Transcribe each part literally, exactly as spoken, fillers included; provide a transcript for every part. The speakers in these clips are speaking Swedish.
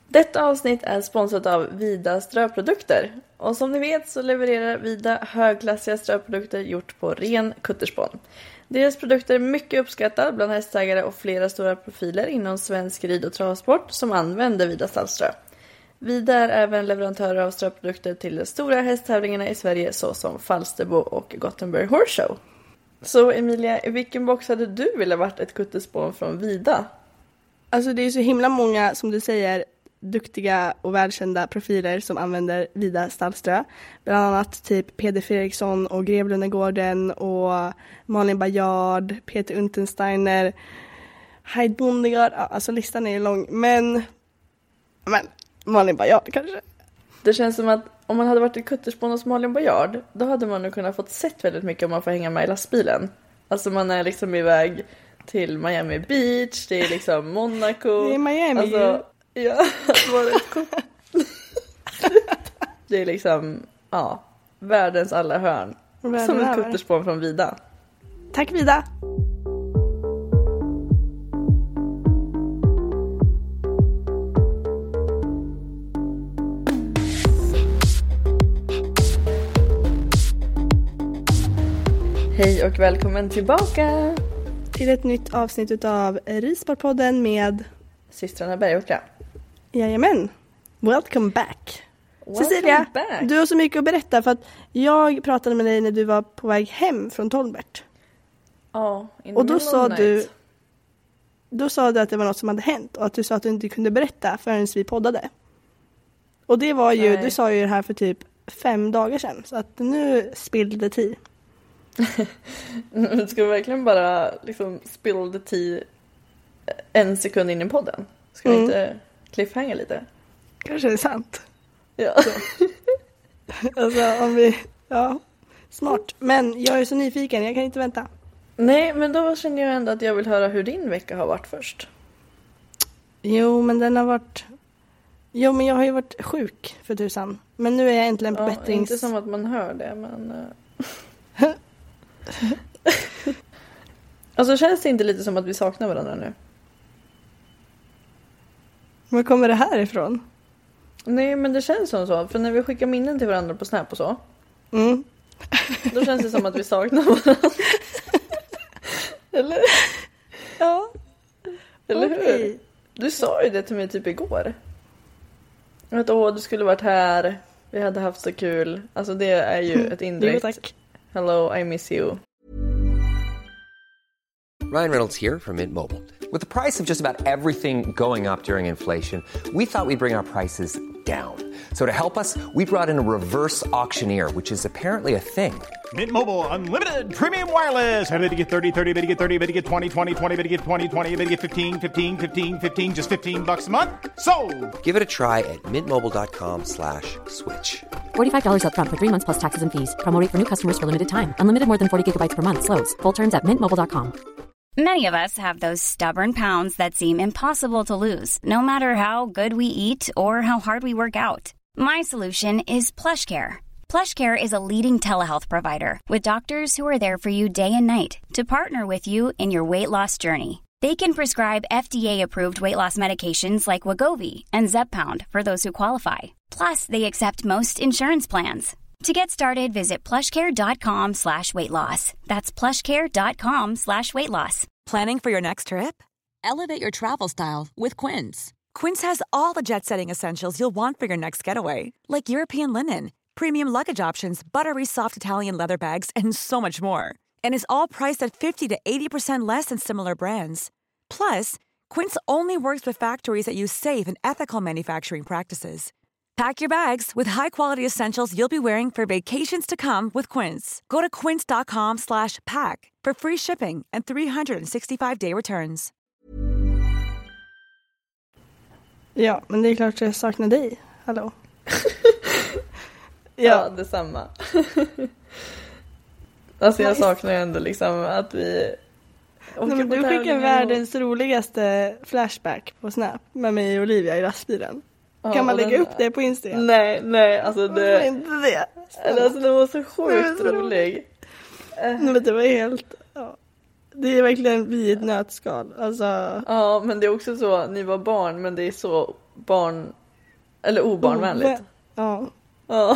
Detta avsnitt är sponsrat av Vida ströprodukter. Och som ni vet så levererar Vida högklassiga ströprodukter gjort på ren kutterspån. Deras produkter är mycket uppskattade bland hästägare och flera stora profiler inom svensk rid- och travsport som använder Vida stallströ. Vida är även leverantörer av ströprodukter till de stora hästtävlingarna i Sverige såsom Falsterbo och Gothenburg Horse Show. Så Emilia, i vilken box hade du velat varit ett kutterspån från Vida? Alltså det är så himla många, som du säger, duktiga och välkända profiler som använder Vida stallströ. Bland annat typ Peder Fredriksson och Grevlundegården och Malin Bajard, Peter Untersteiner, Heid Bondegard. Ja, alltså listan är lång, men, men Malin Bajard kanske. Det känns som att om man hade varit i kutterspån hos Malin Bajard, då hade man nog kunnat fått sett väldigt mycket om man får hänga med i lastbilen. Alltså man är liksom iväg till Miami Beach, det är liksom Monaco. Det är Miami. Alltså, ja, det var rätt kort. Det är liksom, ja, världens alla hörn. Världen som ett över. kutterspån från Vida. Tack Vida! Hej och välkommen tillbaka Till ett nytt avsnitt av Ridsportpodden med systrarna Bergåkra. Jajamän, welcome back. Welcome Cecilia, back. du har så mycket att berätta för att jag pratade med dig när du var på väg hem från Tolbert. Ja, in Och då the middle sa of the du night. Då sa du att det var något som hade hänt och att du sa att du inte kunde berätta förrän vi poddade. Och det var ju, Nej. du sa ju det här för typ fem dagar sedan, så att nu spillde det tid. Ska vi verkligen bara liksom spill the tea en sekund in i podden? Ska vi Mm. inte cliffhanga lite? Kanske är det sant. Ja. Alltså om vi, ja, smart. Men jag är så nyfiken, jag kan inte vänta. Nej, men då känner jag ändå att jag vill höra hur din vecka har varit först. Jo, men den har varit... Jo, men jag har ju varit sjuk för tusan. Men nu är jag äntligen på Ja, bättrings... inte som att man hör det, men... eh. Alltså känns det inte lite som att vi saknar varandra nu? Var kommer det här ifrån? Nej, men det känns som så. För när vi skickar minnen till varandra på Snap och så, Mm. då känns det som att vi saknar varandra. Eller? Ja. Eller Okej. hur? Du sa ju det till mig typ igår. Att åh, du skulle varit här. Vi hade haft så kul. Alltså det är ju ett Jo, indirekt. tack. Hello, I miss you. Ryan Reynolds here from Mint Mobile. With the price of just about everything going up during inflation, we thought we'd bring our prices down. So to help us, we brought in a reverse auctioneer, which is apparently a thing. Mint Mobile Unlimited Premium Wireless. How to get thirty, thirty, how to get thirty, how to get twenty, twenty, twenty, how to get twenty, twenty, how to get fifteen, fifteen, fifteen, fifteen, just fifteen bucks a month? Sold! Give it a try at mintmobile.com slash switch. forty-five dollars up front for three months plus taxes and fees. Promo rate for new customers for limited time. Unlimited more than forty gigabytes per month slows. Full terms at mint mobile dot com. Many of us have those stubborn pounds that seem impossible to lose, no matter how good we eat or how hard we work out. My solution is PlushCare. PlushCare is a leading telehealth provider with doctors who are there for you day and night to partner with you in your weight loss journey. They can prescribe F D A-approved weight loss medications like Wegovy and Zepbound for those who qualify. Plus, they accept most insurance plans. To get started, visit plushcare.com slash weight loss. That's plushcare.com slash weight loss. Planning for your next trip? Elevate your travel style with Quince. Quince has all the jet-setting essentials you'll want for your next getaway, like European linen, premium luggage options, buttery soft Italian leather bags, and so much more. And is all priced at fifty to eighty percent less than similar brands. Plus, Quince only works with factories that use safe and ethical manufacturing practices. Pack your bags with high-quality essentials you'll be wearing for vacations to come with Quince. Go to quince.com slash pack for free shipping and three sixty-five day returns. Ja, men det är klart att jag saknar dig. Hallå. Ja, ja detsamma. Alltså jag saknar ju ändå liksom att vi... Nej, men du skickar världens och... roligaste flashback på Snap med mig och Olivia i lastbilen. Ja, kan man lägga den... upp det på Instagram? Nej, nej, alltså det... inte det. Alltså det var så sjukt var så rolig. Men det var helt... Ja. Det är verkligen vi i ett nötskal. Alltså... Ja, men det är också så, ni var barn, men det är så barn Eller obarnvänligt. Ja. Ja.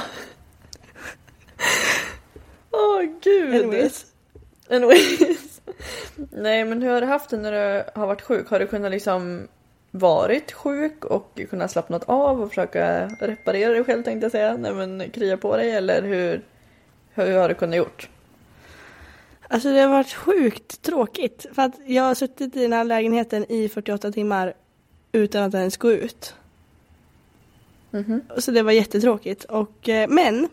Åh, gud. Anyways. Anyways. Nej, men hur har du haft det när du har varit sjuk? Har du kunnat liksom varit sjuk och kunnat slappna av och försöka reparera dig själv, tänkte jag säga? Nej, men krya på dig, eller hur, hur har du kunnat gjort? Alltså det har varit sjukt tråkigt. För att jag har suttit i den här lägenheten i fyrtioåtta timmar utan att ens gå ut. Mm-hmm. Så det var jättetråkigt. Och, men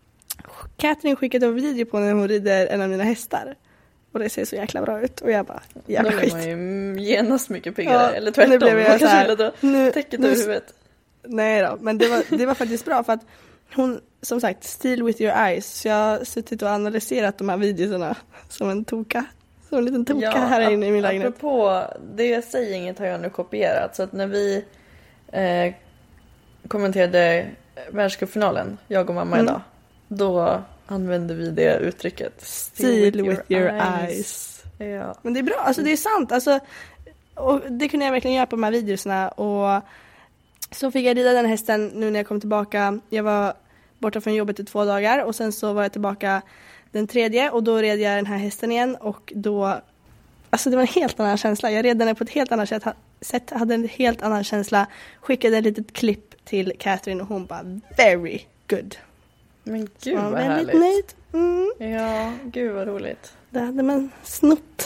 Katrin skickade en video på när hon rider en av mina hästar. Och det ser så jäkla bra ut. Och jag bara, jävla skit. Då blir man ju genast mycket piggare. Ja, eller tvärtom. Nu blev jag så här, dra nu, täcket över huvudet. Nej då, men det var, det var faktiskt bra. För att hon, som sagt, Steal with your eyes. Så jag har suttit och analyserat de här videorna som en toka. Som en liten toka ja, här inne i min lägenhet. Apropå det, säger inget, har jag nu kopierat. Så att när vi eh, kommenterade världscupfinalen, jag och mamma mm. idag, då använde vi det uttrycket. Steal with, with your, your eyes. eyes. Ja. Men det är bra, alltså det är sant. Alltså, och det kunde jag verkligen göra på de här videorna. Och så fick jag rida den hästen nu när jag kom tillbaka. Jag var borta från jobbet i två dagar. Och sen så var jag tillbaka den tredje. Och då red jag den här hästen igen. Och då, alltså det var en helt annan känsla. Jag red den på ett helt annat sätt. sätt hade en helt annan känsla. Skickade ett litet klipp till Katrin och hon bara, very good. Men gud vad väldigt härligt. Nöjd. Mm. Ja, gud vad roligt. Det hade man snott.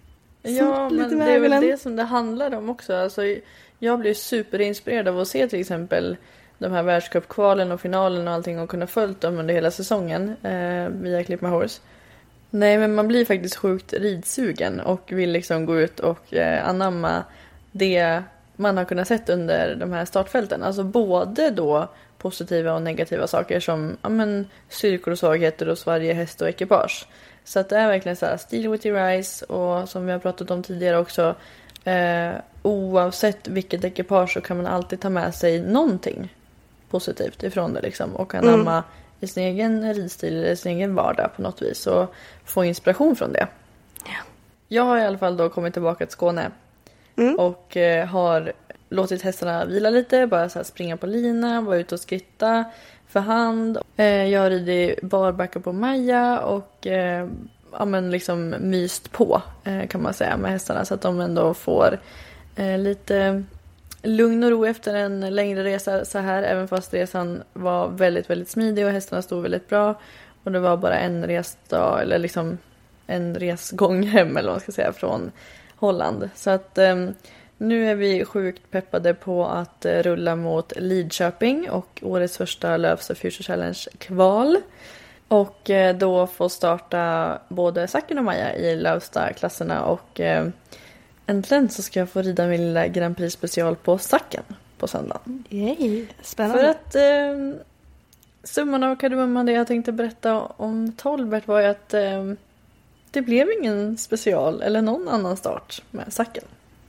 Ja, snott men det är väl det som det handlar om också. Alltså, jag blir superinspirerad av att se till exempel de här världscupkvalen och finalen och allting och kunna följt dem under hela säsongen eh, via Clip My Horse. Nej, men man blir faktiskt sjukt ridsugen och vill liksom gå ut och eh, anamma det man har kunnat sett under de här startfälten. Alltså både då positiva och negativa saker som ja, men, styrkor och svagheter hos varje häst och ekipage. Så att det är verkligen så här, steal with your eyes, och som vi har pratat om tidigare också, eh, oavsett vilket ekipage så kan man alltid ta med sig någonting positivt ifrån det liksom, och anamma mm. i sin egen ridstil eller sin egen vardag på något vis och få inspiration från det. Ja. Jag har i alla fall då kommit tillbaka till Skåne mm. och eh, har låtit hästarna vila lite, bara så här springa på lina, vara ute och skritta för hand. Eh, jag har ridit barbacka på Maja och eh, ja, men liksom myst på eh, kan man säga med hästarna, så att de ändå får eh, lite lugn och ro efter en längre resa så här, även fast resan var väldigt, väldigt smidig och hästarna stod väldigt bra. Och det var bara en resdag, eller liksom en resgång hem, eller vad man ska säga, från Holland. Så att eh, nu är vi sjukt peppade på att eh, rulla mot Lidköping och årets första Lövsta Future Challenge-kval. Och eh, då få starta både Sacken och Maja i Lövsta-klasserna, och eh, äntligen så ska jag få rida min lilla Grand Prix special på Sacken på söndagen. Yay, spännande. För att eh, summan av kardemumman, det jag tänkte berätta om Tolbert var ju att eh, det blev ingen special eller någon annan start med Sacken.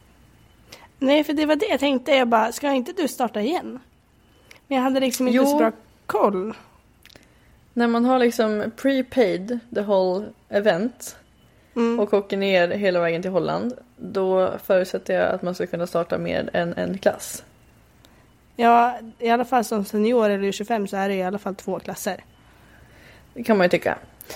Nej, för det var det jag tänkte. Jag bara, ska inte du starta igen? Men jag hade liksom inte jo. så bra koll. När man har liksom prepaid the whole event mm. och åker ner hela vägen till Holland, då förutsätter jag att man ska kunna starta mer än en klass. Ja, i alla fall som senior eller tjugofem så är det i alla fall två klasser. Det kan man ju tycka.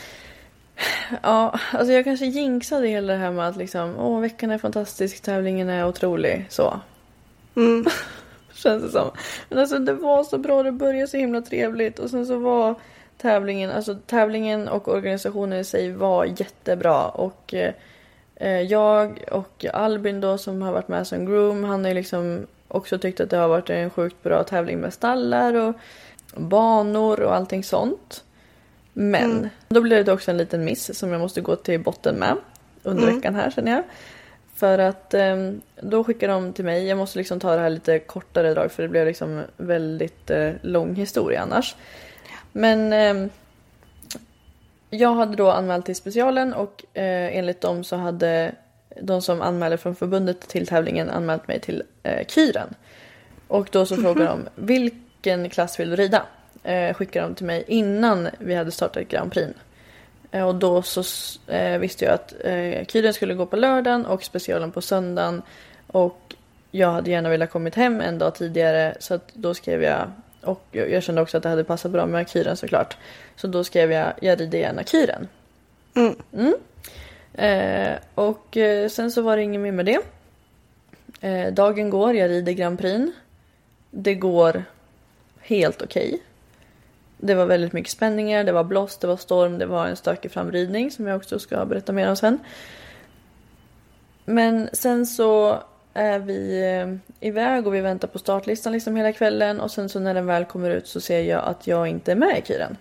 Ja, alltså jag kanske jinxade hela det här med att liksom, åh, veckan är fantastisk, tävlingen är otrolig, så. Mm. Känns det som. Men alltså det var så bra, det började så himla trevligt, och sen så var tävlingen, alltså tävlingen och organisationen i sig var jättebra, och eh, jag och Albin då som har varit med som groom, han har ju liksom också tyckt att det har varit en sjukt bra tävling med stallar och banor och allting sånt. Men mm. då blev det också en liten miss som jag måste gå till botten med under mm. veckan här, känner jag. För att eh, då skickar de till mig, jag måste liksom ta det här lite kortare drag, för det blev liksom väldigt eh, lång historia annars. Men eh, jag hade då anmält till specialen, och eh, enligt dem så hade de som anmälde från förbundet till tävlingen anmält mig till eh, Kyren. Och då så frågade de, vilken klass vill du rida? Eh, skickade de till mig innan vi hade startat Grand Prix. Eh, och då så eh, visste jag att eh, Kyren skulle gå på lördagen och specialen på söndagen. Och jag hade gärna velat kommit hem en dag tidigare, så att då skrev jag, och jag kände också att det hade passat bra med Kyren såklart. Så då skrev jag, jag rider gärna Kyren. Mm. Mm. Eh, och eh, sen så var det ingen mer med det. Eh, dagen går, jag rider Grand Prix. Det går helt okej. Okay. Det var väldigt mycket spänningar, det var blåst, det var storm, det var en stökig framridning som jag också ska berätta mer om sen. Men sen så är vi eh, iväg och vi väntar på startlistan liksom hela kvällen. Och sen så när den väl kommer ut så ser jag att jag inte är med i Kyren.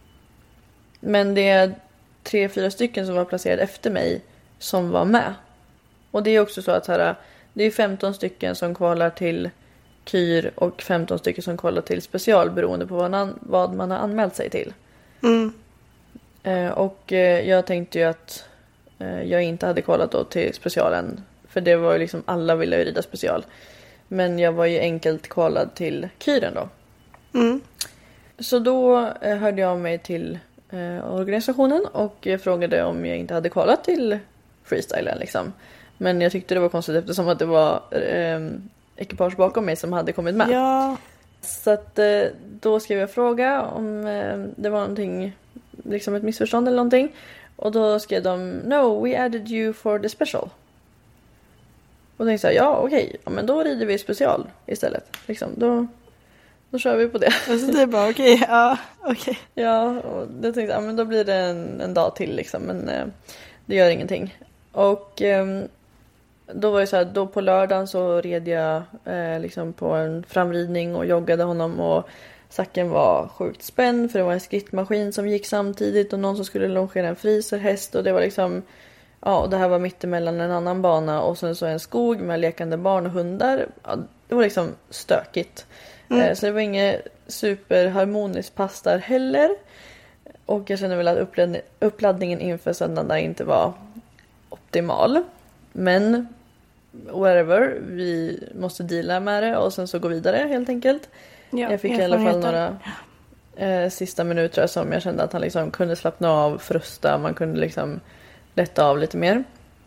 Men det är tre, fyra stycken som var placerade efter mig som var med. Och det är också så att här, det är femton stycken som kvalar till Kyr och femton stycken som kvalar till special beroende på vad man, vad man har anmält sig till. Mm. Eh, och eh, jag tänkte ju att eh, jag inte hade kvalat då till specialen. För det var ju liksom, alla ville ju rida special. Men jag var ju enkelt kvalad till Kyren då. Mm. Så då eh, hörde jag mig till eh, organisationen och eh, frågade om jag inte hade kvalat till freestylen liksom. Men jag tyckte det var konstigt eftersom att det var eh, ekipage bakom mig som hade kommit med. Ja. Så att eh, då skrev jag fråga om eh, det var någonting, liksom ett missförstånd eller någonting. Och då skrev de, no, we added you for the special. Och tänkte jag, ja okej, okay. Ja, men då rider vi special istället. Liksom, då, då kör vi på det. Alltså det är bara okej, okay. Ja okej. Okay. Ja, och då tänkte jag, ja men då blir det en, en dag till liksom, men eh, det gör ingenting. Och eh, då var det så här, då på lördagen så red jag eh, liksom på en framridning och joggade honom, och sacken var sjukt spänd för det var en skrittmaskin som gick samtidigt och någon som skulle longera en friserhäst, och det var liksom, ja, och det här var mittemellan en annan bana och sen så en skog med lekande barn och hundar. Ja, det var liksom stökigt. Mm. Eh, så det var inget superharmoniskt pass där heller. Och jag känner väl att uppladd- uppladdningen inför söndagen där inte var optimal. Men whatever, vi måste deala med det och sen så gå vidare helt enkelt. Ja, jag fick i alla fall några eh, sista minuter som jag kände att han liksom kunde slappna av, frusta, man kunde liksom lätta av lite mer.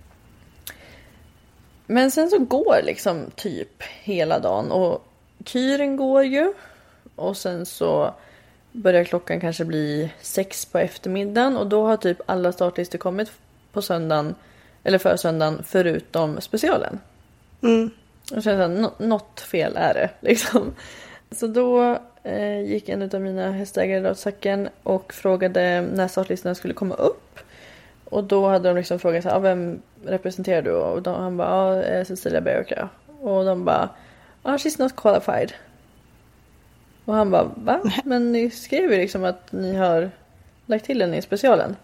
Men sen så går liksom typ hela dagen och Kyren går ju, och sen så börjar klockan kanske bli sex på eftermiddagen, och då har typ alla startlistor kommit på söndagen eller för söndagen förutom specialen. Mm. Och så att nå- något fel är det liksom. Så då eh, gick en av mina hästägare åt sacken och frågade när startlistorna skulle komma upp. Och då hade de liksom frågat så här, ah, vem representerar du? Och de, han bara, ah, Cecilia Berger. Och de bara, ah, she's not qualified. Och han bara, va? Men ni skrev ju liksom att ni har lagt till den i specialen.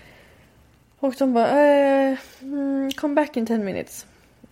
Och de bara, eh, come back in ten minutes.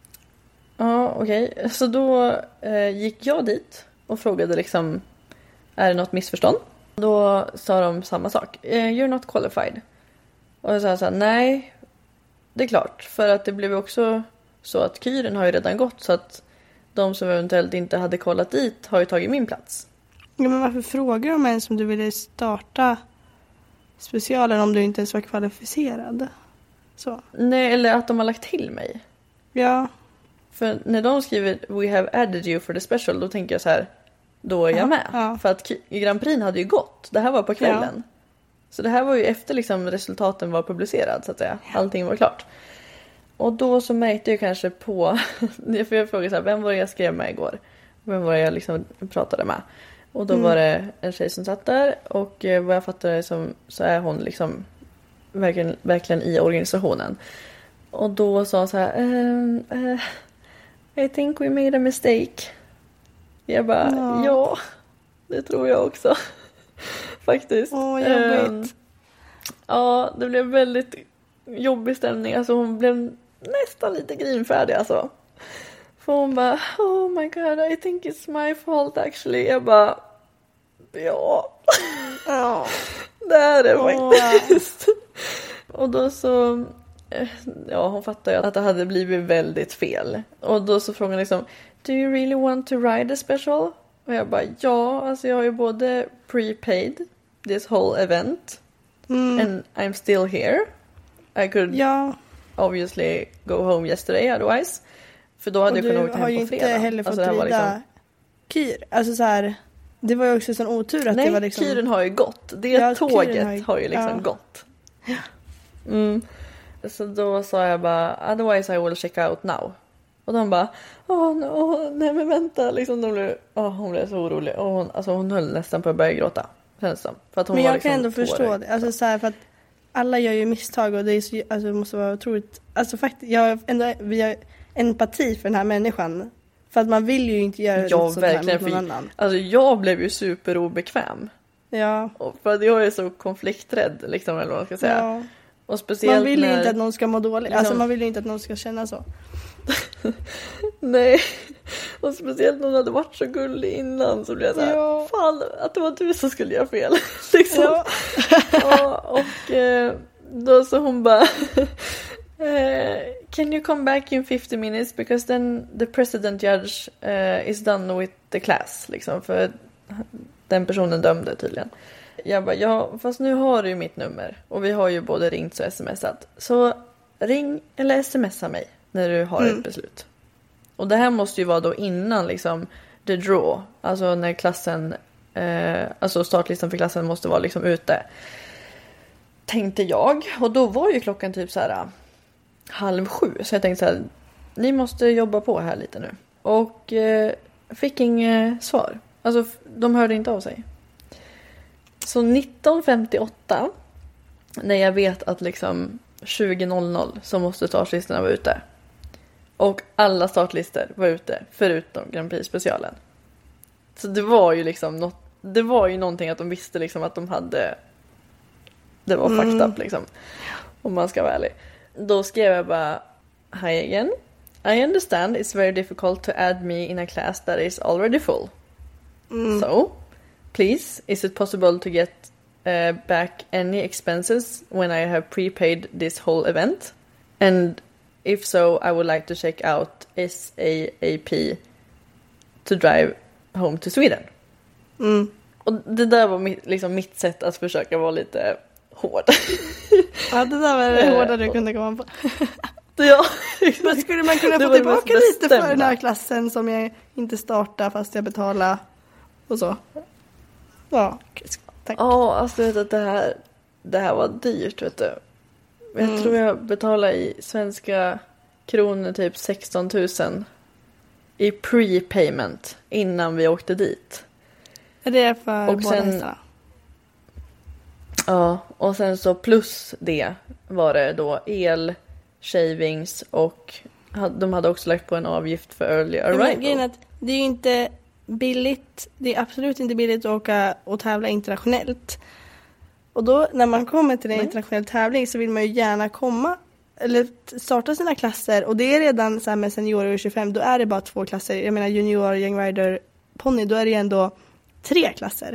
Ja, okej. Okay. Så då eh, gick jag dit och frågade liksom, är det något missförstånd? Då sa de samma sak. You're not qualified. Och jag sa så här, nej, det är klart. För att det blev också så att Kyren har ju redan gått, så att de som eventuellt inte hade kollat dit har ju tagit min plats. Ja, men varför frågar de ens om du ville starta specialen om du inte ens var kvalificerad? Så. Nej, eller att de har lagt till mig. Ja. För när de skriver we have added you for the special, då tänker jag så här, då är jag med. Ja. För att Grand Prix hade ju gått. Det här var på kvällen. Ja. Så det här var ju efter liksom resultaten var publicerad, så att säga. Allting var klart. Och då så märkte jag kanske på, för jag frågade så här, vem var det jag skrev med igår? Vem var det jag liksom pratade med? Och då mm. var det en tjej som satt där, och eh, vad jag fattade som, så är hon liksom verkligen, verkligen i organisationen. Och då sa hon så här, um, uh, I think we made a mistake. Jag bara, ja, ja det tror jag också. Faktiskt. Åh, jobbigt. Um, ja, det blev väldigt jobbig stämning. Alltså hon blev nästan lite grinfärdig alltså. För hon bara, oh my god, I think it's my fault actually. Jag bara, ja. Oh. Det är det oh. faktiskt. Och då så, ja, hon fattade ju att det hade blivit väldigt fel. Och då så frågade hon liksom, do you really want to ride a special? Och jag bara, ja, alltså jag har ju både prepaid this whole event mm. and I'm still here. I could ja. obviously go home yesterday otherwise. För då hade Och jag kunnat du åka har hem ju på fredag. inte heller fått Alltså, det här var rida liksom... kyr. Alltså så här, det var ju också en sån otur att Nej, det var liksom... kyren har ju gått. Det Ja, tåget kyren har ju, har ju- liksom ja. gått. Mm. Så då sa jag bara, otherwise I will check out now. Och de bara, åh no, nej men vänta. Liksom, de blev, åh, hon blev så orolig. Och hon, alltså, hon höll nästan på att börja gråta. Känns som. För att hon Men var jag liksom kan ändå tårögd. förstå det. Alltså så här, för att alla gör ju misstag och det är så, alltså, det måste vara otroligt... Alltså faktiskt, jag har ändå, vi har empati för den här människan. För att man vill ju inte göra Ja, något sånt här verkligen. mot någon För, annan. alltså jag blev ju superobekväm. Ja. Och för att jag är så konflikträdd liksom, eller vad man ska säga. ja. Och speciellt Man vill ju när... inte att någon ska må dåligt. Alltså liksom- man vill ju inte att någon ska känna så. Nej, och speciellt när hon hade varit så gullig innan så blev jag såhär, Ja. fan att det var du som skulle göra fel. liksom. Ja. Ja, och eh, då så hon bara eh, can you come back in fifty minutes because then the president judge eh, is done with the class liksom, för den personen dömde tydligen. Jag bara, ja fast nu har du ju mitt nummer och vi har ju både ringt och smsat, så ring eller smsa mig när du har Mm. ett beslut. Och det här måste ju vara då innan liksom the draw, alltså när klassen eh, alltså startlistan för klassen måste vara liksom ute, tänkte jag. Och då var ju klockan typ så här äh, halv sju, så jag tänkte så här, ni måste jobba på här lite nu. Och eh, fick inget svar, alltså f- de hörde inte av sig. Så nitton femtioåtta, när jag vet att liksom tjugo noll noll så måste startlistorna vara ute. Och alla startlistor var ute förutom Grand Prix specialen. Så det var ju liksom något, det var ju någonting att de visste liksom att de hade, det var Mm. fucked up liksom. Om man ska vara ärlig. Då skrev jag bara, hi again. I understand it's very difficult to add me in a class that is already full. Mm. So, please, is it possible to get uh, back any expenses when I have prepaid this whole event? And if so, I would like to check out S A A P to drive home to Sweden. Mm. Och det där var mitt, liksom mitt sätt att försöka vara lite hård. Ja, det där var det Eh, hårda du kunde komma på. Ja, Men skulle man kunna Det få var det tillbaka mest lite för den bestämda. här klassen som jag inte startar fast jag betalar och så? Ja, tack. Ja, alltså vet du, att det här, det här var dyrt, vet du. Jag Mm. tror jag betalade i svenska kronor typ sexton tusen i prepayment innan vi åkte dit. Är det för Och båda sen- hästarna? Ja, och sen så plus det var det då el, shavings och ha- de hade också lagt på en avgift för early Ja, men grejen är arrival. att det är ju inte billigt, det är absolut inte billigt att åka och tävla internationellt. Och då när man kommer till en Nej. internationell tävling så vill man ju gärna komma eller starta sina klasser, och det är redan så här med seniorer och tjugofem, då är det bara två klasser. Jag menar junior, young rider, ponny, då är det ju ändå tre klasser.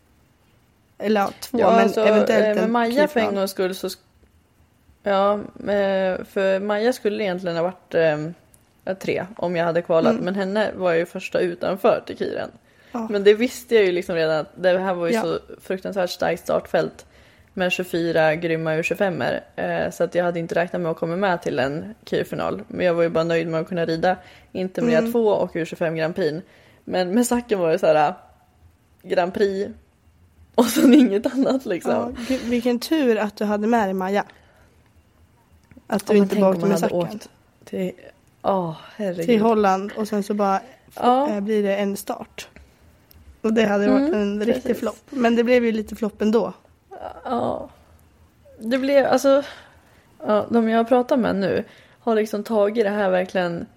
Eller ja, två, Ja, men alltså, eventuellt eh, en med Maja för kryplan. en gångs skull så sk- ja, eh, för Maja skulle egentligen ha varit eh, tre om jag hade kvalat, Mm. men henne var jag ju första utanför till Kiren. Ja. Men det visste jag ju liksom redan att det här var ju Ja. så fruktansvärt starkt startfält med tjugofyra grymma U tjugofem-er, eh, så att jag hade inte räknat med att komma med till en Kyrfinal. Men jag var ju bara nöjd med att kunna rida Intermedia Mm. två och U tjugofem Grand Prix. Men med Sacken var det så här Grand Prix och sen inget annat liksom. Ja, gud, vilken tur att du hade med dig Maja. Att du Ja, men inte tänk bara om åkte man med hade Sacken åkt till, åh herregud. till Holland och sen så bara Ja. eh, blir det en start. Och det hade varit Mm, en riktig precis. flopp. Men det blev ju lite flopp ändå. Ja. Det blev, alltså, ja, de jag pratar med nu har liksom tagit det här verkligen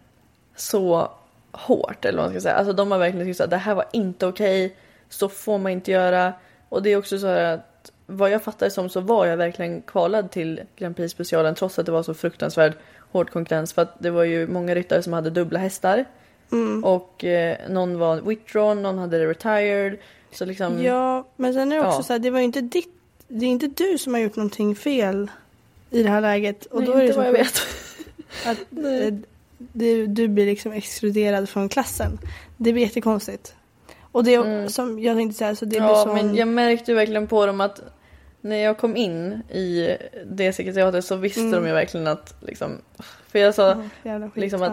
så hårt, eller vad man ska säga. Alltså de har verkligen sagt att det här var inte okej, så får man inte göra. Och det är också så här att vad jag fattar som så var jag verkligen kvalad till Grand Prix specialen trots att det var så fruktansvärt hård konkurrens, för att det var ju många ryttare som hade dubbla hästar. Mm. Och eh, någon var withdrawn, någon hade retired. Så liksom, Ja, men sen är det också Ja. så här, det var ju inte ditt, det är inte du som har gjort någonting fel i det här läget. Och nej, då är det inte så vad jag sjukt vet. att eh, du, du blir liksom exkluderad från klassen. Det blir jättekonstigt. Och det är Mm. som jag tänkte säga, så det blir Ja, som... men jag märkte ju verkligen på dem att när jag kom in i det sekretariatet så visste Mm. de ju verkligen att liksom, för jag sa Ja, jävla skit. liksom att- Ja.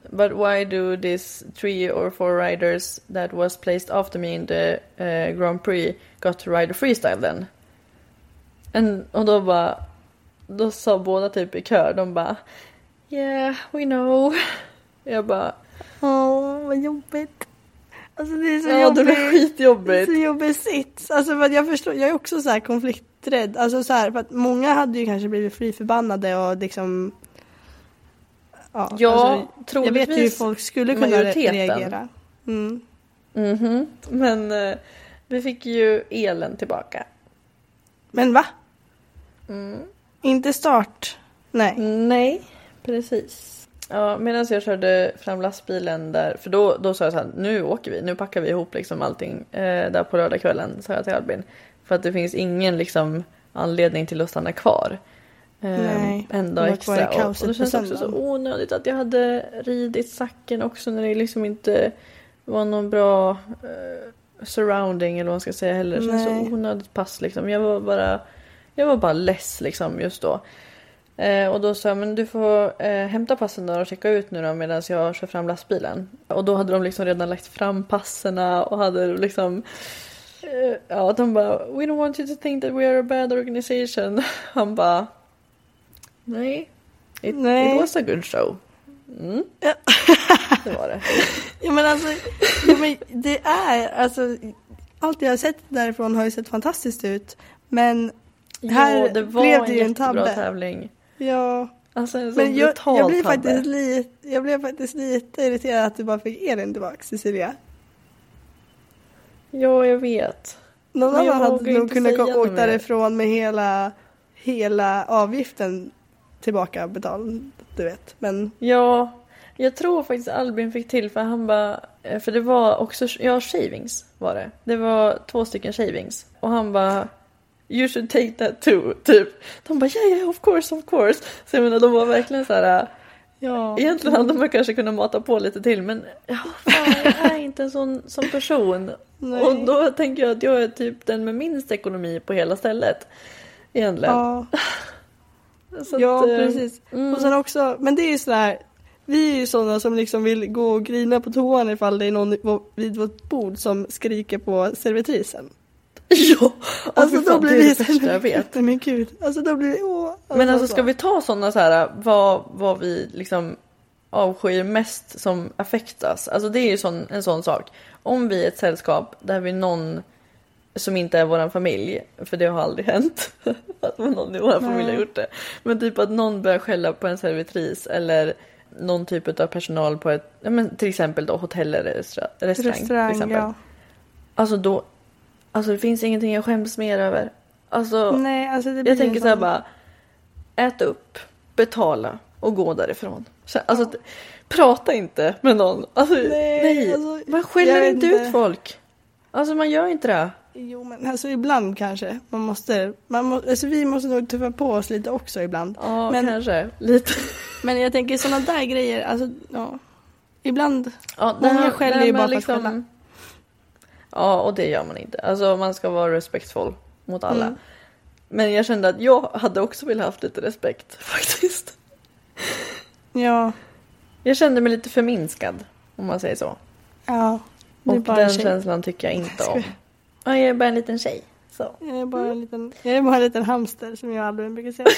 but why do these three or four riders that was placed after me in the uh, Grand Prix got to ride a freestyle then? And, och då bara, då sa båda typ i kör, de bara, yeah, we know. Jag bara, åh, vad jobbigt. Alltså det är så ja, jobbigt. det är skitjobbigt. Så jobbigt sits. Alltså för att jag förstår, jag är också så här konflikträdd. Alltså så här, för att många hade ju kanske blivit fri förbannade och liksom ja, ja alltså, troligtvis. Jag vet ju hur folk skulle kunna majoriteten. reagera. Mm. Mhm. Men uh, vi fick ju elen tillbaka. Men va? Mm. Inte start? Nej. Nej, precis. Ja, medan jag körde fram lastbilen där, för då, då sa jag så här, nu åker vi, nu packar vi ihop liksom allting eh, där på lördagskvällen, sa jag till Albin. För att det finns ingen liksom anledning till att stanna kvar. Eh, Nej, en dag extra. Och, och det känns också söndagen. så onödigt att jag hade ridit sacken också när det liksom inte var någon bra eh, surrounding eller vad man ska säga heller. Det känns så onödigt pass liksom. Jag var bara, jag var bara less liksom just då. Eh, och då sa jag, men du får eh, hämta passen där och checka ut nu då medan jag kör fram lastbilen. Och då hade de liksom redan lagt fram passerna och hade liksom eh, ja, de bara, we don't want you to think that we are a bad organization. Han bara, nej, it, nej. It was a good show. Mm. Ja. Det var det. Ja men alltså, ja, men det är, alltså allt jag har sett därifrån har ju sett fantastiskt ut. Men här ja, det var blev en det ju en jättebra tabbe. tävling. Ja, alltså en men jag, jag, blev tabbe. faktiskt lite, jag blev faktiskt lite irriterad att du bara fick Elin tillbaka, Cecilia. Ja, jag vet. Någon Men jag annan hade vågar nog inte kunnat säga gå- något åka mer. därifrån med hela, hela avgiften tillbaka betald, du vet. Men Ja, jag tror faktiskt Albin fick till för han bara, för det var också, ja, shavings var det. Det var två stycken shavings. Och han bara, you should take that too, typ. De bara, yeah, yeah, of course, of course. Så jag menar, de var verkligen så här. ja, Egentligen hade man kanske kunnat mata på lite till, men ja, fan, jag är inte en sån, sån person. Nej. Och då tänker jag att jag är typ den med minst ekonomi på hela stället. Egentligen. ja, Så ja att, eh, precis. mm. Och sen också, men det är ju sådär, vi är ju sådana som liksom vill gå och grina på toan ifall det är någon vid vårt bord som skriker på servitrisen. Ja, Alltså alltså, då blir det är vi det värsta jag vet. Nej men gud, alltså då blir det, åh. Men alltså så. ska vi ta sådana så här, vad, vad vi liksom avskyr mest som affektas. Alltså det är ju sån, en sån sak. Om vi är ett sällskap där vi någon som inte är våran familj, för det har aldrig hänt att någon i vår familj har gjort det. Men typ att någon börjar skälla på en servitris eller någon typ av personal på ett, ja, men till exempel då hotell eller restaurang, restaurang, Restaurang, till exempel. ja. Alltså då, alltså det finns ingenting jag skäms mer över. Alltså, Nej, alltså det blir jag tänker en så här sån- bara, äta upp, betala och gå därifrån. Så, alltså, t- prata inte med någon. Alltså, Nej, nej, alltså, man jag skäller vet inte inte. ut folk. Alltså man gör inte det. Jo men alltså ibland kanske man måste, man må, alltså vi måste nog tuffa på oss lite också ibland. Ja, men, kanske. Lite. men jag tänker sådana där grejer, alltså ja. Ibland, Ja, många här- skäller här ju med bara för att skälla. Ja, och det gör man inte. Alltså man ska vara respektfull mot alla. Mm. Men jag kände att jag hade också velat haft lite respekt faktiskt. Ja, Jag kände mig lite förminskad, om man säger så. ja. Det är Och bara den en tjej. känslan tycker jag inte Ska om. Ja, jag är bara en liten tjej. Så. Jag är bara en liten, jag är bara en liten hamster som jag aldrig brukar säga.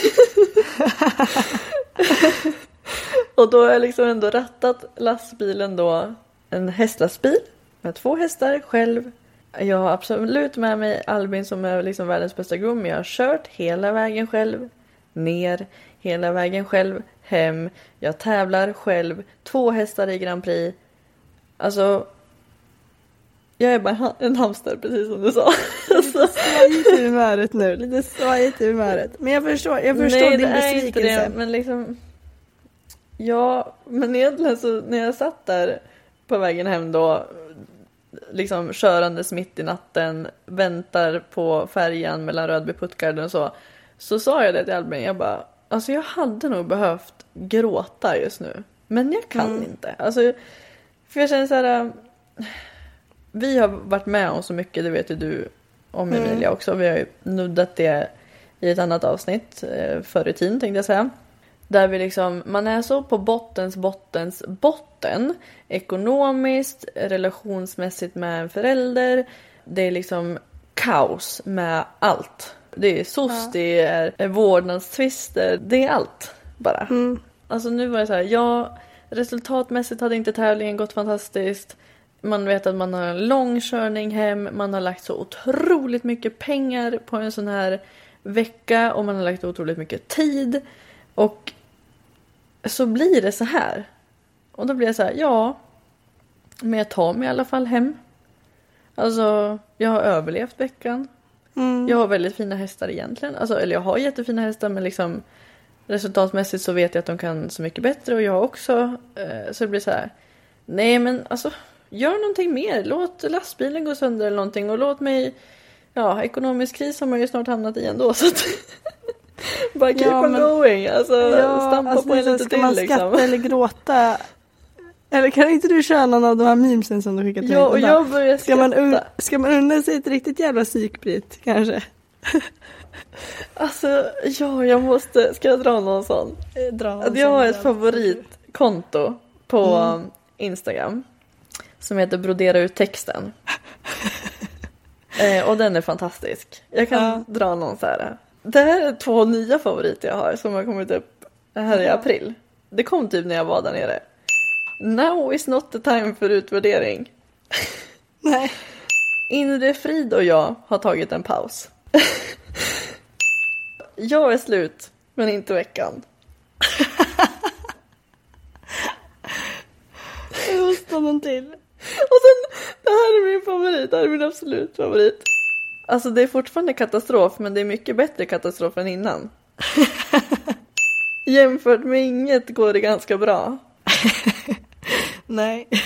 Och då har jag liksom ändå rattat lastbilen då. En hästlastbil med två hästar själv. Jag har absolut med mig Albin som är liksom världens bästa groom. Jag har kört hela vägen själv. Ner hela vägen själv. Hem. Jag tävlar själv. Två hästar i Grand Prix. Alltså, jag är bara ha- en hamster, precis som du sa. Alltså, Svajigt i humöret nu, lite svajigt i humöret. Men jag förstår, jag förstår nej, din det är inte besvikelse. det, men liksom... Ja, men egentligen så när jag satt där på vägen hem då, liksom körandes mitt i natten, väntar på färjan mellan Rödby och Puttgarden och så, så sa jag det till Albin, jag bara, alltså jag hade nog behövt gråta just nu, men jag kan Mm. inte. Alltså, för jag känner så här, vi har varit med om så mycket, det vet ju du om Mm. Emilia också, vi har ju nuddat det i ett annat avsnitt, eh, förr i tiden tänkte jag säga. Där vi liksom, man är så på bottens bottens botten. Ekonomiskt, relationsmässigt med en förälder. Det är liksom kaos med allt. Det är soc, ja. Det är vårdnadstvister, det är allt bara. Mm. Alltså nu var det så här, ja, resultatmässigt hade inte tävlingen gått fantastiskt. Man vet att man har en lång körning hem, man har lagt så otroligt mycket pengar på en sån här vecka och man har lagt otroligt mycket tid. Och så blir det så här. Och då blir jag så här, ja, men jag tar mig i alla fall hem. Alltså, jag har överlevt veckan. Mm. Jag har väldigt fina hästar egentligen. Alltså, eller jag har jättefina hästar, men liksom resultatmässigt så vet jag att de kan så mycket bättre. Och jag också. Eh, så det blir så här, nej men alltså, gör någonting mer. Låt lastbilen gå sönder eller någonting. Och låt mig, ja, ekonomisk kris har man ju snart hamnat i ändå. Så att bara keep ja, on men, going. Alltså, ja, stampa alltså, på en lite ska till man liksom. Skratta eller gråta? Eller kan inte du köra någon av de här memesen som du skickat till? Ja, och jag börjar ska man, un- ska man unna sig ett riktigt jävla psykbryt, kanske? Alltså, ja, jag måste... Ska jag dra någon sån? Dra någon att jag har sån, ett favoritkonto på mm. Instagram som heter Brodera ut texten. eh, och den är fantastisk. Jag kan ja. dra någon så här. Det här är två nya favoriter jag har som har kommit upp här i april. Det kom typ när jag var där nere. Now is not the time för utvärdering. Nej. Inre Frid och jag har tagit en paus. Jag är slut, men inte veckan. Jag måste ta någon till. Och sen, det här är min favorit. Det här är min absolut favorit. Alltså det är fortfarande katastrof, men det är mycket bättre katastrof än innan. Jämfört med inget går det ganska bra. Nej.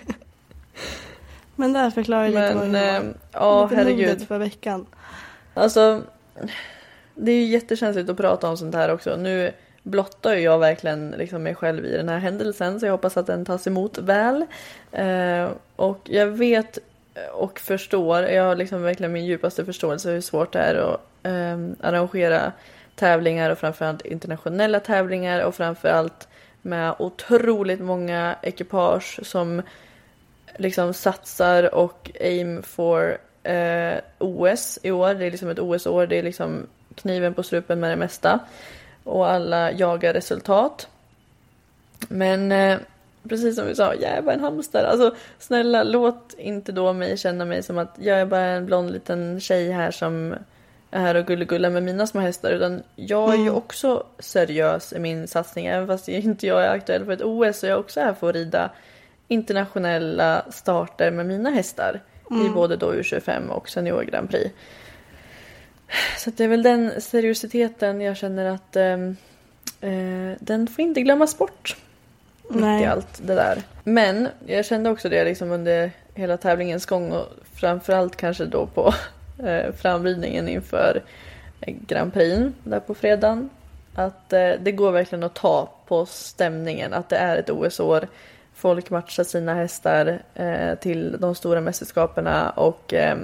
Men där förklarar jag lite Men, äh, ja, herregud. För veckan. Alltså, det är ju jättekänsligt att prata om sånt här också. Nu blottar ju jag verkligen liksom mig själv i den här händelsen, så jag hoppas att den tas emot väl. Eh, och jag vet och förstår, jag har liksom verkligen min djupaste förståelse hur svårt det är att eh, arrangera tävlingar och framförallt internationella tävlingar och framförallt med otroligt många ekipage som liksom satsar och aim for eh, O S i år. Det är liksom ett O S-år, det är liksom kniven på strupen med det mesta. Och alla jagar resultat. Men eh, precis som vi sa, jag är bara en hamster. Alltså snälla, låt inte då mig känna mig som att jag är bara en blond liten tjej här som är här och gullegullar med mina små hästar. Utan jag är ju mm. också seriös i min satsning. Även fast inte jag är aktuell för ett O S, så jag är också här för att rida internationella starter med mina hästar. Mm. I både då U tjugofem och Senior Grand Prix. Så det är väl den seriositeten jag känner att eh, eh, den får inte glömmas bort. Nej. Mitt i allt det där. Men jag kände också det liksom under hela tävlingens gång och framförallt kanske då på eh, framridningen inför eh, Grand Prix där på fredagen. Att eh, det går verkligen att ta på stämningen, att det är ett O S-år. Folk matchar sina hästar eh, till de stora mästerskaperna och eh,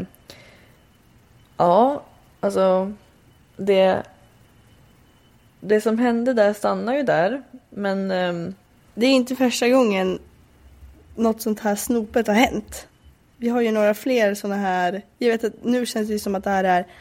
ja, alltså det det som hände där stannar ju där, men eh, det är inte första gången något sånt här snopet har hänt. Vi har ju några fler såna här, jag vet att nu känns det som att det här är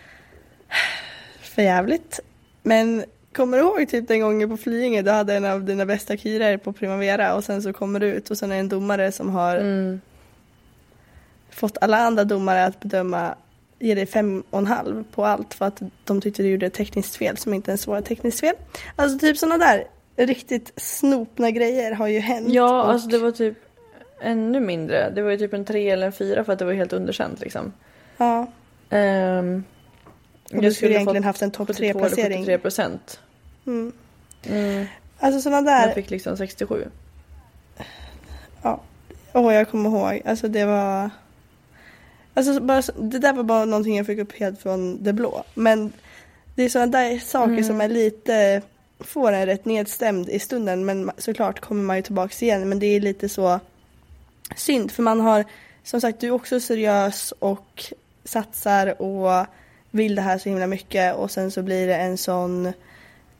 för jävligt, men kommer du ihåg typ den gången på Flyinge du hade en av dina bästa kyrer på Primavera och sen så kommer du ut och sen är det en domare som har mm. fått alla andra domare att bedöma, ge dig fem och en halv på allt för att de tyckte du gjorde ett tekniskt fel som inte ens var ett tekniskt fel. Alltså typ sådana där riktigt snopna grejer har ju hänt. Ja, och... alltså det var typ ännu mindre. Det var ju typ en tre eller en fyra för att det var helt underkänt liksom. Ja. Um, och du skulle egentligen haft en topp tre placering. sjuttiotre procent. Mm. Mm. Alltså sådana där. Jag fick liksom sextiosju. Ja. Åh, jag kommer ihåg. Alltså det var... Alltså bara, det där var bara någonting jag fick upp helt från det blå. Men det är sådana där saker mm. som är lite... Får en rätt nedstämd i stunden. Men såklart kommer man ju tillbaka igen. Men det är lite så synd. För man har... Som sagt, du är också seriös och satsar och vill det här så himla mycket. Och sen så blir det en sån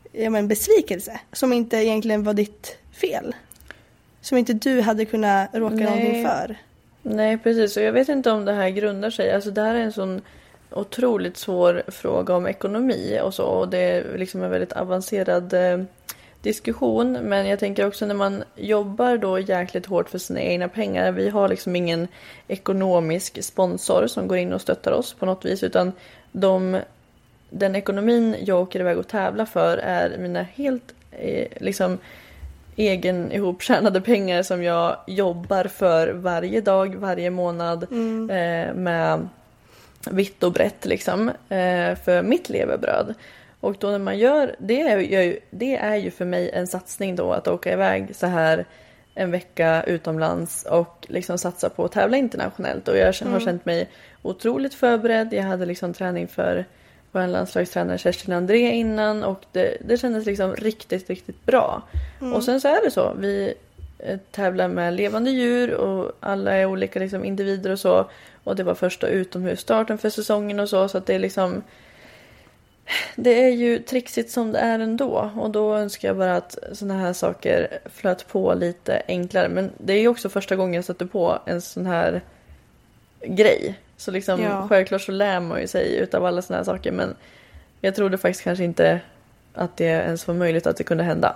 ja, men besvikelse som inte egentligen var ditt fel. Som inte du hade kunnat råka Nej. någonting för. Nej, precis. Och jag vet inte om det här grundar sig. Alltså det här är en sån otroligt svår fråga om ekonomi och så. Och det är liksom en väldigt avancerad eh, diskussion. Men jag tänker också när man jobbar då jäkligt hårt för sina egna pengar. Vi har liksom ingen ekonomisk sponsor som går in och stöttar oss på något vis. Utan de, den ekonomin jag åker iväg och tävlar för är mina helt eh, liksom egen ihoptjänade pengar som jag jobbar för varje dag, varje månad mm. eh, med vitt och brett liksom, eh, för mitt levebröd. Och då när man gör det, är ju, det är ju för mig en satsning då att åka iväg så här en vecka utomlands och liksom satsa på att tävla internationellt. Och jag mm. har känt mig otroligt förberedd. Jag hade liksom träning för vår landslagstränare Kerstin André innan och det, det kändes liksom riktigt, riktigt bra. Mm. Och sen så är det så. Vi tävlar med levande djur och alla är olika liksom individer och så. Och det var första utomhusstarten för säsongen och så. Så att det är liksom... Det är ju trixigt som det är ändå. Och då önskar jag bara att såna här saker flöt på lite enklare. Men det är ju också första gången jag sätter på en sån här grej. Så liksom ja. Självklart så lär man ju sig utav alla såna här saker. Men jag trodde faktiskt kanske inte att det ens var möjligt att det kunde hända.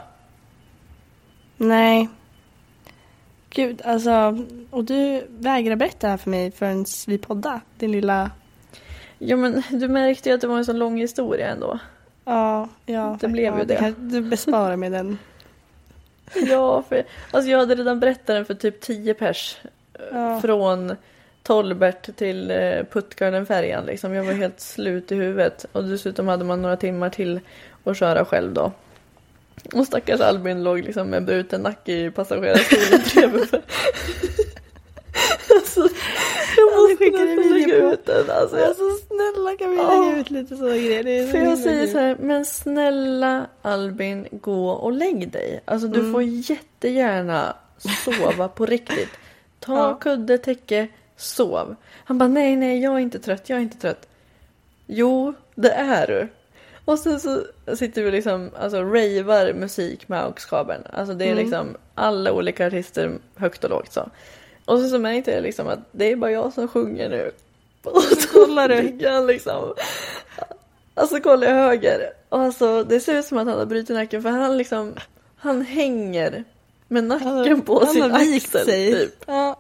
Nej. Gud, alltså... Och du vägrar berätta här för mig förrän vi poddade. Din lilla... Ja, men du märkte ju att det var en så lång historia ändå. Ja, ja. Det blev ja, ju det. det. Du besparar mig den. Ja, för alltså jag hade redan berättat den för typ tio pers. Ja. Från Tolbert till eh, Puttgarden-färjan. Liksom. Jag var helt slut i huvudet. Och dessutom hade man några timmar till att köra själv då. Och stackars Albin låg liksom med bruten nacke i passagerarstolen bredvid. Alltså, jag måste skicka lägga ut den. Alltså, jag... alltså snälla kan vi lägga oh. ut lite sådana grejer. Det är så för jag säger så här, men snälla Albin, gå och lägg dig. Alltså du mm. får jättegärna sova på riktigt. Ta ja. kudde, täcke, sov. Han bara, nej, nej, jag är inte trött, jag är inte trött. Jo, det är du. Och sen så sitter vi liksom, alltså ravar musik med AUX-kabeln. Alltså det är mm. liksom alla olika artister högt och lågt så. Och så, så märkte jag liksom att det är bara jag som sjunger nu. Och så kollar du liksom. Alltså kollar jag höger. Och alltså det ser ut som att han har brutit nacken. För han liksom, han hänger med nacken han, på han sin har axel sig. Typ. Ja.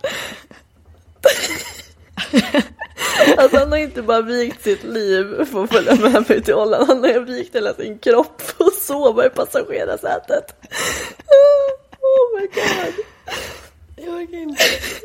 Alltså han har inte bara vikt sitt liv för att följa med mig till Holland. Han har vikt hela sin kropp för att sova i passagerarsätet. Oh my god. Jag orkar inte.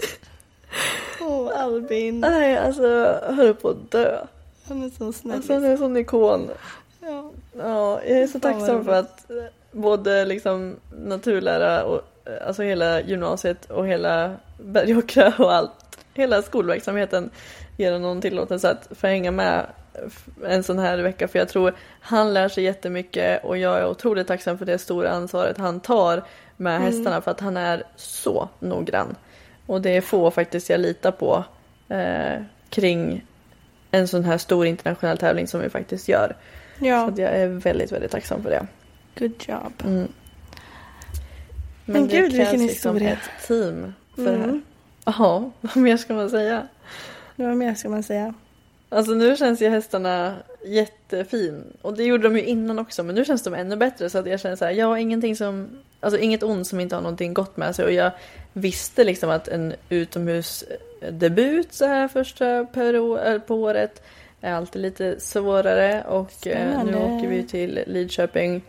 Åh, oh, Albin. Nej, alltså jag höll på att dö. Han är så snäll. Alltså han är en sån ikon. Ja. Ja, jag är så tacksam för att både liksom naturlära och alltså hela gymnasiet och hela Bergåkra och allt. Hela skolverksamheten ger honom tillåtelse att få hänga med en sån här vecka. För jag tror han lär sig jättemycket och jag är otroligt tacksam för det stora ansvaret han tar med mm. hästarna. För att han är så noggrann. Och det är få faktiskt jag litar på eh, kring en sån här stor internationell tävling som vi faktiskt gör. Ja. Så att jag är väldigt, väldigt tacksam för det. Good job. Mm. Men, Men det gud, krävs vilken liksom historia. ett team för mm. det här. Ja, vad mer ska man säga? Vad mer ska man säga? Alltså nu känns ju hästarna jättefin. Och det gjorde de ju innan också. Men nu känns de ännu bättre. Så att jag känner så här, jag har ingenting som... Alltså inget ont som inte har någonting gott med sig. Och jag visste liksom att en utomhusdebut så här första per på året är alltid lite svårare. Och eh, nu åker vi till Lidköping.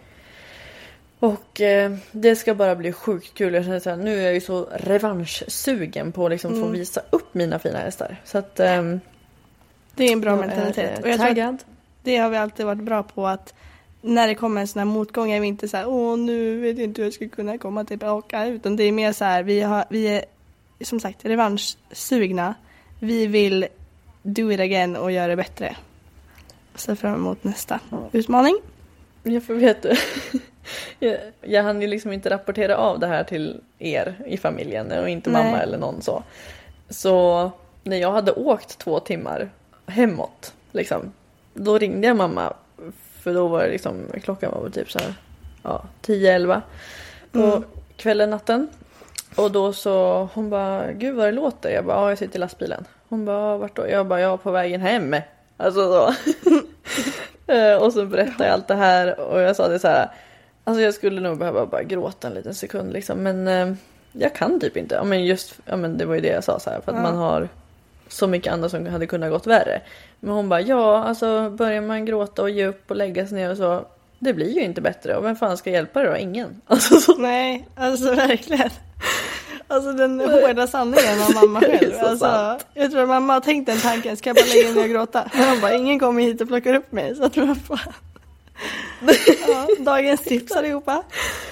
Och eh, det ska bara bli sjukt kul. Jag känner så här, nu är jag ju så revanschsugen på att liksom mm. få visa upp mina fina hästar. Så att... Eh, det är en bra mentalitet. Är, och jag tror att det har vi alltid varit bra på att när det kommer en sån här motgång är vi inte så här, åh nu vet jag inte hur jag ska kunna komma tillbaka. Utan det är mer så här, vi, har, vi är som sagt revanschsugna. Vi vill do it again och göra det bättre. Så fram emot nästa utmaning. Jag får veta. jag, jag hann ju liksom inte rapportera av det här till er i familjen och inte Nej. mamma eller någon så. Så när jag hade åkt två timmar hemåt liksom, då ringde jag mamma för då var det liksom, klockan var typ så här ja, tio elva på mm. kvällen, natten. Och då så, hon bara, gud vad det låter. Jag bara, ja jag sitter i lastbilen. Hon bara, vart då? Jag bara, jag är på vägen hem. Alltså så. Och så berättade jag allt det här. Och jag sa det så här, alltså jag skulle nog behöva bara gråta en liten sekund liksom. Men eh, jag kan typ inte. Ja men just, ja men det var ju det jag sa så här. För att ja. man har så mycket annat som hade kunnat gått värre. Men hon bara, ja alltså börjar man gråta och ge upp och lägga sig ner och så. Det blir ju inte bättre. Och vem fan ska hjälpa dig då? Ingen. Alltså så. Nej, alltså verkligen. Alltså den hårda sanningen av mamma själv. Alltså, jag tror att mamma har tänkt den tanken. Ska jag bara lägga ner och gråta? Men hon bara, ingen kommer hit och plockar upp mig. Så att man får... ja, dagens tips allihopa.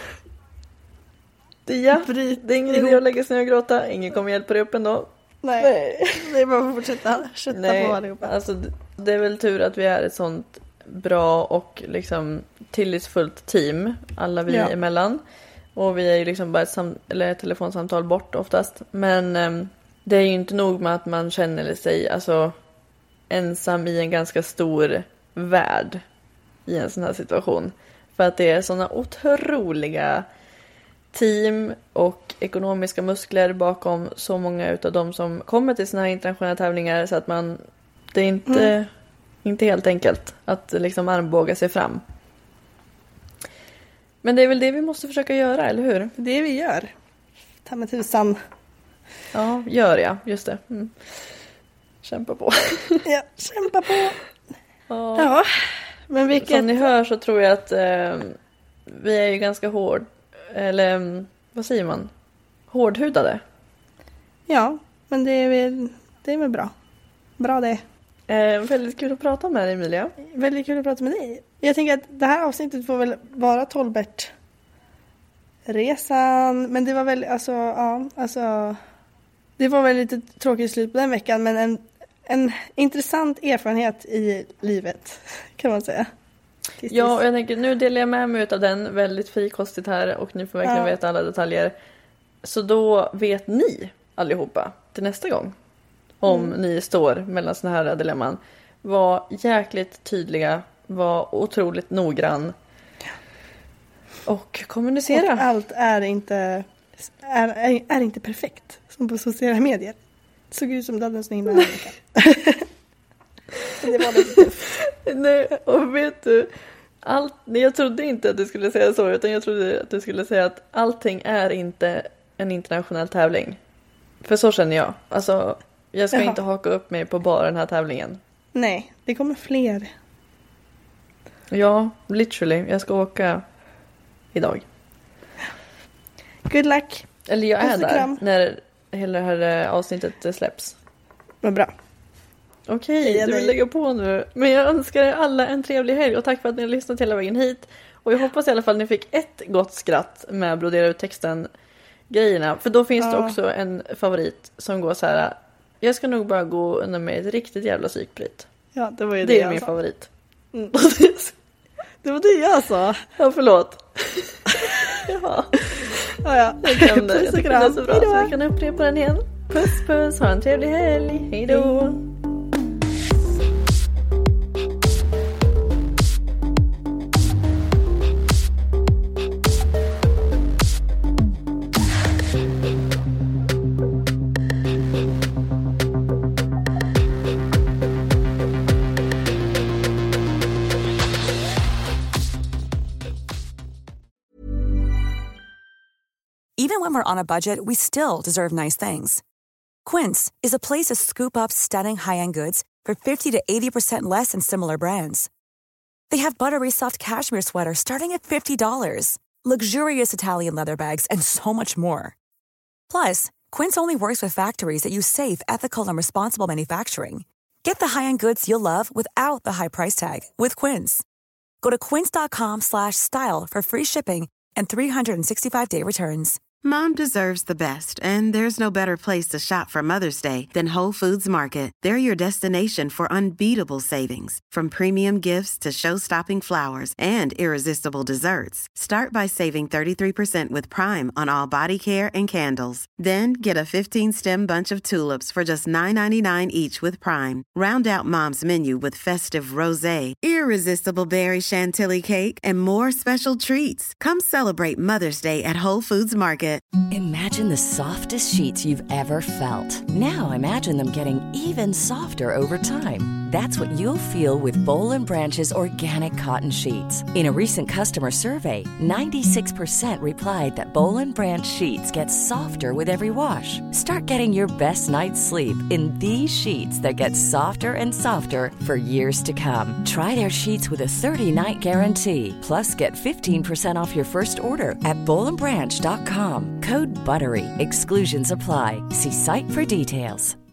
Ja, det är ingen idé att lägga sig ner och gråta. Ingen kommer hjälpa dig upp ändå. Nej, Nej. det är bara att fortsätta kötta Nej, på allihopa. Alltså, det är väl tur att vi är ett sånt bra och liksom tillitsfullt team. Alla vi ja. emellan. Och vi är ju liksom bara ett, sam- eller ett telefonsamtal bort oftast. Men eh, det är ju inte nog med att man känner sig alltså, ensam i en ganska stor värld i en sån här situation. För att det är såna otroliga team och ekonomiska muskler bakom så många utav dem som kommer till såna här internationella tävlingar. Så att man, det är inte, mm. inte helt enkelt att liksom armbåga sig fram. Men det är väl det vi måste försöka göra, eller hur? Det vi gör. Ta med tusan. Ja, gör jag. Just det. Mm. Kämpa på. Ja, kämpa på. Ja. ja. Men vilket... Som ni hör så tror jag att eh, vi är ju ganska hård. Eller vad säger man? Hårdhudade. Ja, men det är väl, det är väl bra. Bra det. Eh, väldigt kul att prata med dig, Emilia. Väldigt kul att prata med dig. Jag tänker att det här avsnittet får väl vara Tolbert resan. Men det var väl, alltså, ja, alltså. Det var väl lite tråkigt slut på den veckan. Men en, en intressant erfarenhet i livet, kan man säga. Kistis. Ja, och jag tänker, nu delar jag med mig av den väldigt frikostigt här. Och ni får verkligen ja. veta alla detaljer. Så då vet ni allihopa till nästa gång. Om mm. ni står mellan såna här dilemman. Var jäkligt tydliga. Var otroligt noggrann. Och kommunicera. Och allt är inte, är, är, är inte perfekt. Som på sociala medier. Det såg ut som döden snö himla veckan. Det var lite tufft. Nej, och vet du. Allt, jag trodde inte att du skulle säga så. Utan jag trodde att du skulle säga att allting är inte en internationell tävling. För så känner jag. Alltså... Jag ska Jaha. inte haka upp mig på bara den här tävlingen. Nej, det kommer fler. Ja, literally. Jag ska åka idag. Good luck. Eller jag är där när hela det här avsnittet släpps. Vad bra. Okej, okay, du vill lägga på nu. Men jag önskar er alla en trevlig helg. Och tack för att ni har lyssnat hela vägen hit. Och jag hoppas i alla fall att ni fick ett gott skratt med att brodera ut texten grejerna. För då finns ja. det också en favorit som går så här... Jag ska nog bara gå under med ett riktigt jävla psykbryt. Ja, det var ju det, det är jag min sa. favorit. Mm. Det var det jag sa. Ja, förlåt. ja. Ja, ja. Jag kan det. Jag tycker det är så bra så jag kan upprepa den igen. Puss, puss. Ha en trevlig helg. Hej då. Even when we're on a budget, we still deserve nice things. Quince is a place to scoop up stunning high-end goods for fifty to eighty percent less than similar brands. They have buttery soft cashmere sweaters starting at fifty dollars, luxurious Italian leather bags, and so much more. Plus, Quince only works with factories that use safe, ethical, and responsible manufacturing. Get the high-end goods you'll love without the high price tag with Quince. Go to quince dot com slash style for free shipping and three hundred sixty-five day returns. Mom deserves the best, and there's no better place to shop for Mother's Day than Whole Foods Market. They're your destination for unbeatable savings, from premium gifts to show-stopping flowers and irresistible desserts. Start by saving thirty-three percent with Prime on all body care and candles. Then get a fifteen-stem bunch of tulips for just nine ninety-nine each with Prime. Round out Mom's menu with festive rosé, irresistible berry chantilly cake, and more special treats. Come celebrate Mother's Day at Whole Foods Market. Imagine the softest sheets you've ever felt. Now imagine them getting even softer over time. That's what you'll feel with Boll and Branch's organic cotton sheets. In a recent customer survey, ninety-six percent replied that Boll and Branch sheets get softer with every wash. Start getting your best night's sleep in these sheets that get softer and softer for years to come. Try their sheets with a thirty-night guarantee. Plus, get fifteen percent off your first order at boll and branch dot com. Code BUTTERY. Exclusions apply. See site for details.